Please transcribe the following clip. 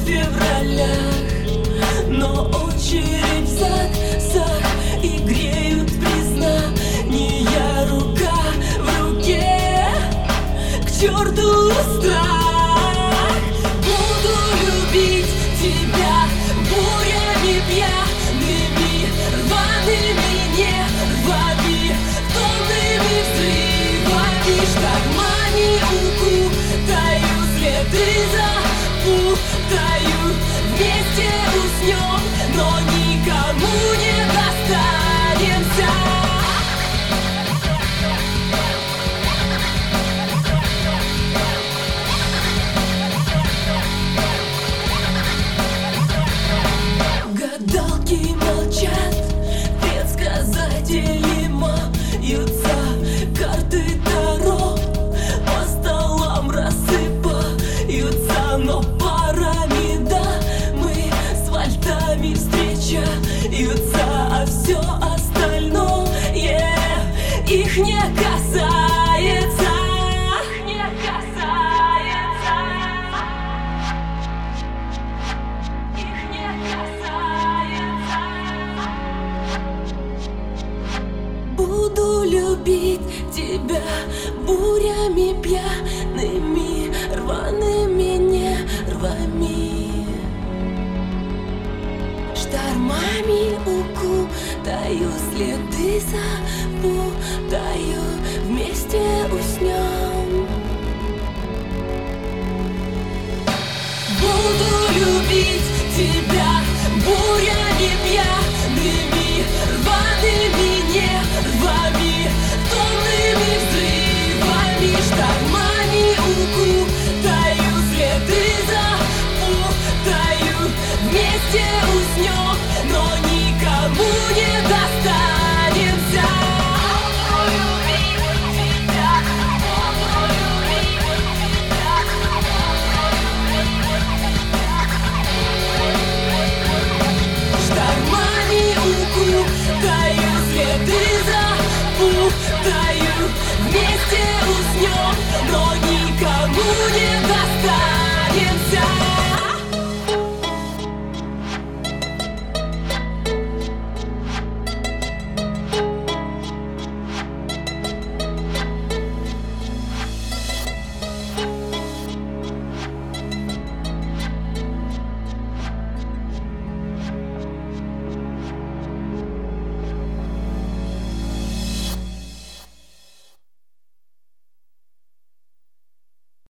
февралях, но очередь взад и греют признания рука в руке. К черту страх, буду любить тебя бурями пьяными, рваными нервами, тонными взрывами, штормами укутаю, следы запутаю, вместе уснем, но никому не достанемся. Гадалки молчат, предсказатели маются, карты Таро по столам рассыпаются, но парами, да, мы с вальтами встречаются, а все остальное их не касается. Их не касается. Их не касается. Буду любить тебя бурями пьяными, рваными нервами, штормами укутаю, следы запутаю,